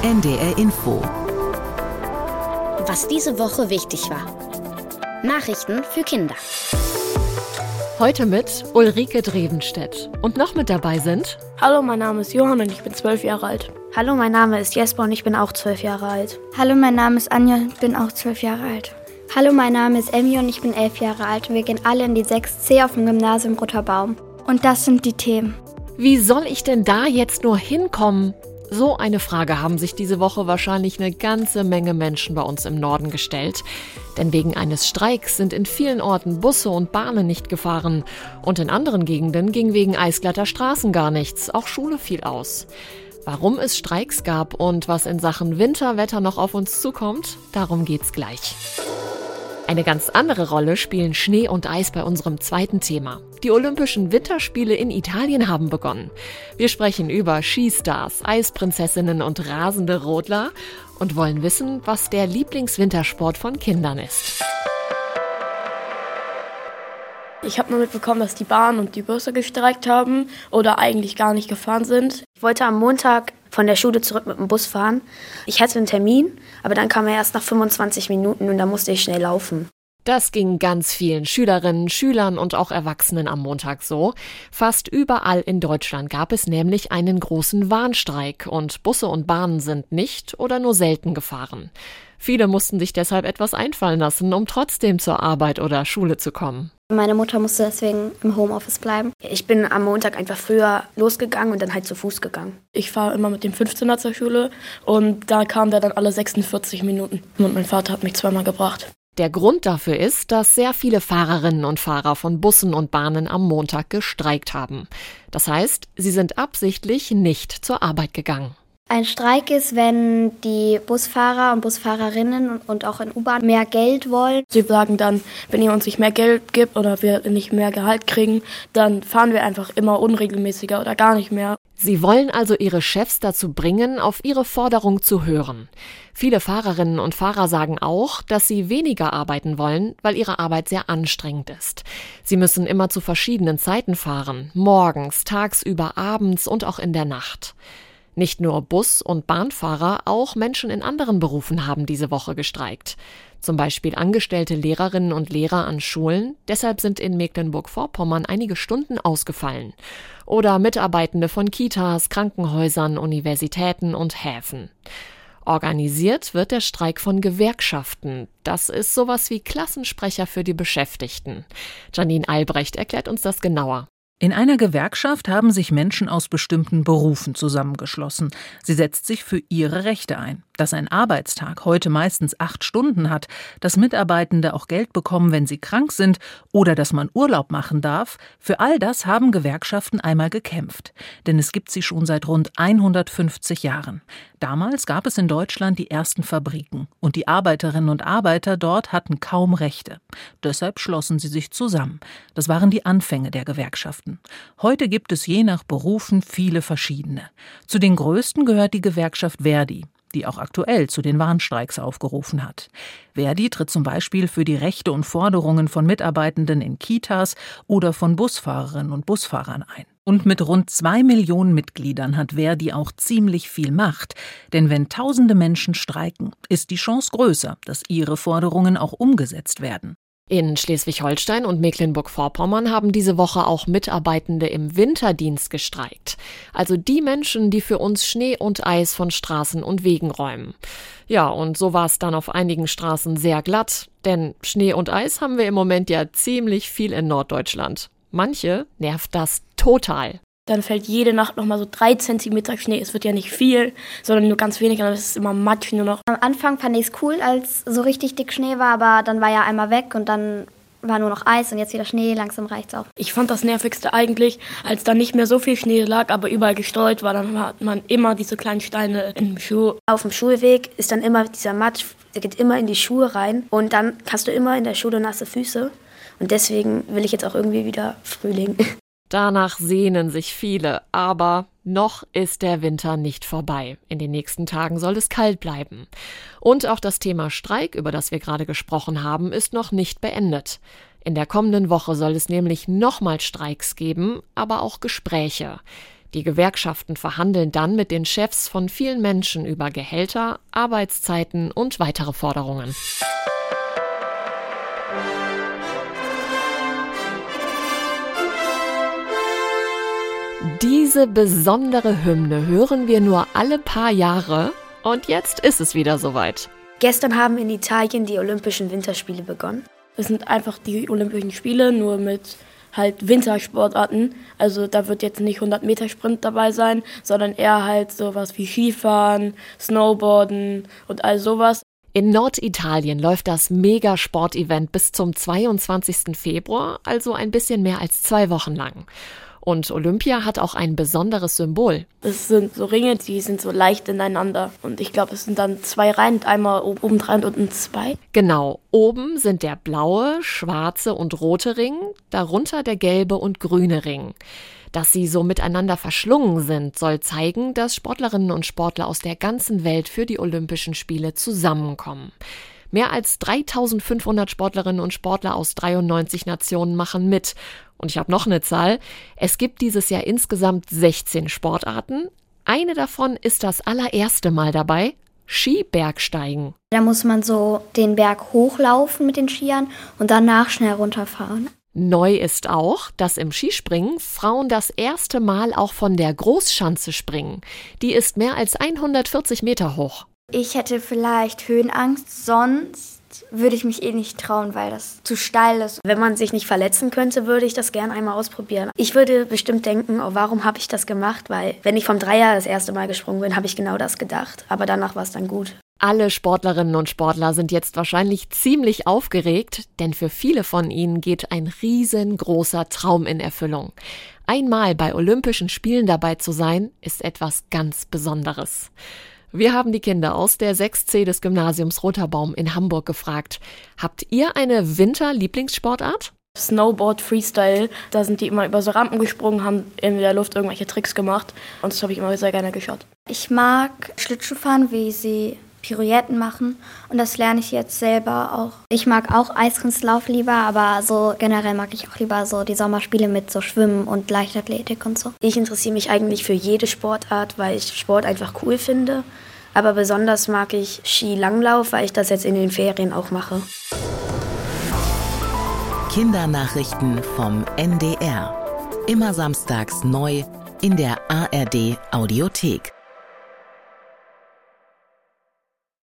NDR Info. Was diese Woche wichtig war. Nachrichten für Kinder. Heute mit Ulrike Drevenstedt. Und noch mit dabei sind... Hallo, mein Name ist Johann und ich bin 12 Jahre alt. Hallo, mein Name ist Jesper und ich bin auch 12 Jahre alt. Hallo, mein Name ist Anja und ich bin auch 12 Jahre alt. Hallo, mein Name ist Emmy und ich bin 11 Jahre alt und wir gehen alle in die 6C auf dem Gymnasium Roter Baum. Und das sind die Themen. Wie soll ich denn da jetzt nur hinkommen? So eine Frage haben sich diese Woche wahrscheinlich eine ganze Menge Menschen bei uns im Norden gestellt. Denn wegen eines Streiks sind in vielen Orten Busse und Bahnen nicht gefahren. Und in anderen Gegenden ging wegen eisglatter Straßen gar nichts. Auch Schule fiel aus. Warum es Streiks gab und was in Sachen Winterwetter noch auf uns zukommt, darum geht's gleich. Eine ganz andere Rolle spielen Schnee und Eis bei unserem zweiten Thema. Die Olympischen Winterspiele in Italien haben begonnen. Wir sprechen über Skistars, Eisprinzessinnen und rasende Rodler und wollen wissen, was der Lieblingswintersport von Kindern ist. Ich habe nur mitbekommen, dass die Bahn und die Busse gestreikt haben oder eigentlich gar nicht gefahren sind. Ich wollte am Montag von der Schule zurück mit dem Bus fahren. Ich hatte einen Termin, aber dann kam er erst nach 25 Minuten und da musste ich schnell laufen. Das ging ganz vielen Schülerinnen, Schülern und auch Erwachsenen am Montag so. Fast überall in Deutschland gab es nämlich einen großen Warnstreik und Busse und Bahnen sind nicht oder nur selten gefahren. Viele mussten sich deshalb etwas einfallen lassen, um trotzdem zur Arbeit oder Schule zu kommen. Meine Mutter musste deswegen im Homeoffice bleiben. Ich bin am Montag einfach früher losgegangen und dann halt zu Fuß gegangen. Ich fahre immer mit dem 15er zur Schule und da kam der dann alle 46 Minuten. Und mein Vater hat mich zweimal gebracht. Der Grund dafür ist, dass sehr viele Fahrerinnen und Fahrer von Bussen und Bahnen am Montag gestreikt haben. Das heißt, sie sind absichtlich nicht zur Arbeit gegangen. Ein Streik ist, wenn die Busfahrer und Busfahrerinnen und auch in U-Bahn mehr Geld wollen. Sie sagen dann, wenn ihr uns nicht mehr Geld gibt oder wir nicht mehr Gehalt kriegen, dann fahren wir einfach immer unregelmäßiger oder gar nicht mehr. Sie wollen also ihre Chefs dazu bringen, auf ihre Forderung zu hören. Viele Fahrerinnen und Fahrer sagen auch, dass sie weniger arbeiten wollen, weil ihre Arbeit sehr anstrengend ist. Sie müssen immer zu verschiedenen Zeiten fahren, morgens, tagsüber, abends und auch in der Nacht. Nicht nur Bus- und Bahnfahrer, auch Menschen in anderen Berufen haben diese Woche gestreikt. Zum Beispiel angestellte Lehrerinnen und Lehrer an Schulen, deshalb sind in Mecklenburg-Vorpommern einige Stunden ausgefallen. Oder Mitarbeitende von Kitas, Krankenhäusern, Universitäten und Häfen. Organisiert wird der Streik von Gewerkschaften. Das ist sowas wie Klassensprecher für die Beschäftigten. Janine Albrecht erklärt uns das genauer. In einer Gewerkschaft haben sich Menschen aus bestimmten Berufen zusammengeschlossen. Sie setzt sich für ihre Rechte ein. Dass ein Arbeitstag heute meistens 8 Stunden hat, dass Mitarbeitende auch Geld bekommen, wenn sie krank sind oder dass man Urlaub machen darf, für all das haben Gewerkschaften einmal gekämpft. Denn es gibt sie schon seit rund 150 Jahren. Damals gab es in Deutschland die ersten Fabriken und die Arbeiterinnen und Arbeiter dort hatten kaum Rechte. Deshalb schlossen sie sich zusammen. Das waren die Anfänge der Gewerkschaften. Heute gibt es je nach Berufen viele verschiedene. Zu den größten gehört die Gewerkschaft Verdi, die auch aktuell zu den Warnstreiks aufgerufen hat. Verdi tritt zum Beispiel für die Rechte und Forderungen von Mitarbeitenden in Kitas oder von Busfahrerinnen und Busfahrern ein. Und mit rund 2 Millionen Mitgliedern hat Verdi auch ziemlich viel Macht. Denn wenn tausende Menschen streiken, ist die Chance größer, dass ihre Forderungen auch umgesetzt werden. In Schleswig-Holstein und Mecklenburg-Vorpommern haben diese Woche auch Mitarbeitende im Winterdienst gestreikt. Also die Menschen, die für uns Schnee und Eis von Straßen und Wegen räumen. Ja, und so war es dann auf einigen Straßen sehr glatt, denn Schnee und Eis haben wir im Moment ja ziemlich viel in Norddeutschland. Manche nervt das total. Dann fällt jede Nacht nochmal so 3 Zentimeter Schnee. Es wird ja nicht viel, sondern nur ganz wenig. Und dann ist es immer Matsch nur noch. Am Anfang fand ich es cool, als so richtig dick Schnee war, aber dann war ja einmal weg und dann war nur noch Eis und jetzt wieder Schnee. Langsam reicht's auch. Ich fand das Nervigste eigentlich, als da nicht mehr so viel Schnee lag, aber überall gestreut war. Dann hat man immer diese kleinen Steine im Schuh. Auf dem Schulweg ist dann immer dieser Matsch, der geht immer in die Schuhe rein. Und dann hast du immer in der Schule nasse Füße. Und deswegen will ich jetzt auch irgendwie wieder Frühling. Danach sehnen sich viele, aber noch ist der Winter nicht vorbei. In den nächsten Tagen soll es kalt bleiben. Und auch das Thema Streik, über das wir gerade gesprochen haben, ist noch nicht beendet. In der kommenden Woche soll es nämlich nochmal Streiks geben, aber auch Gespräche. Die Gewerkschaften verhandeln dann mit den Chefs von vielen Menschen über Gehälter, Arbeitszeiten und weitere Forderungen. Diese besondere Hymne hören wir nur alle paar Jahre und jetzt ist es wieder soweit. Gestern haben in Italien die Olympischen Winterspiele begonnen. Es sind einfach die Olympischen Spiele, nur mit halt Wintersportarten. Also da wird jetzt nicht 100-Meter-Sprint dabei sein, sondern eher halt sowas wie Skifahren, Snowboarden und all sowas. In Norditalien läuft das Mega-Sport-Event bis zum 22. Februar, also ein bisschen mehr als 2 Wochen lang. Und Olympia hat auch ein besonderes Symbol. Es sind so Ringe, die sind so leicht ineinander. Und ich glaube, es sind dann 2 Reihen, einmal oben 3 und unten 2. Genau, oben sind der blaue, schwarze und rote Ring, darunter der gelbe und grüne Ring. Dass sie so miteinander verschlungen sind, soll zeigen, dass Sportlerinnen und Sportler aus der ganzen Welt für die Olympischen Spiele zusammenkommen. Mehr als 3.500 Sportlerinnen und Sportler aus 93 Nationen machen mit. Und ich habe noch eine Zahl. Es gibt dieses Jahr insgesamt 16 Sportarten. Eine davon ist das allererste Mal dabei: Skibergsteigen. Da muss man so den Berg hochlaufen mit den Skiern und danach schnell runterfahren. Neu ist auch, dass im Skispringen Frauen das erste Mal auch von der Großschanze springen. Die ist mehr als 140 Meter hoch. Ich hätte vielleicht Höhenangst, sonst würde ich mich nicht trauen, weil das zu steil ist. Wenn man sich nicht verletzen könnte, würde ich das gerne einmal ausprobieren. Ich würde bestimmt denken, oh, warum habe ich das gemacht? Weil wenn ich vom Dreier das erste Mal gesprungen bin, habe ich genau das gedacht. Aber danach war es dann gut. Alle Sportlerinnen und Sportler sind jetzt wahrscheinlich ziemlich aufgeregt, denn für viele von ihnen geht ein riesengroßer Traum in Erfüllung. Einmal bei Olympischen Spielen dabei zu sein, ist etwas ganz Besonderes. Wir haben die Kinder aus der 6C des Gymnasiums Roter Baum in Hamburg gefragt: Habt ihr eine Winter-Lieblingssportart? Snowboard, Freestyle, da sind die immer über so Rampen gesprungen, haben in der Luft irgendwelche Tricks gemacht und das habe ich immer sehr gerne geschaut. Ich mag Schlittschuhfahren, wie sie Pirouetten machen und das lerne ich jetzt selber auch. Ich mag auch Eiskunstlauf lieber, aber so generell mag ich auch lieber so die Sommerspiele mit so Schwimmen und Leichtathletik und so. Ich interessiere mich eigentlich für jede Sportart, weil ich Sport einfach cool finde. Aber besonders mag ich Skilanglauf, weil ich das jetzt in den Ferien auch mache. Kindernachrichten vom NDR. Immer samstags neu in der ARD Audiothek.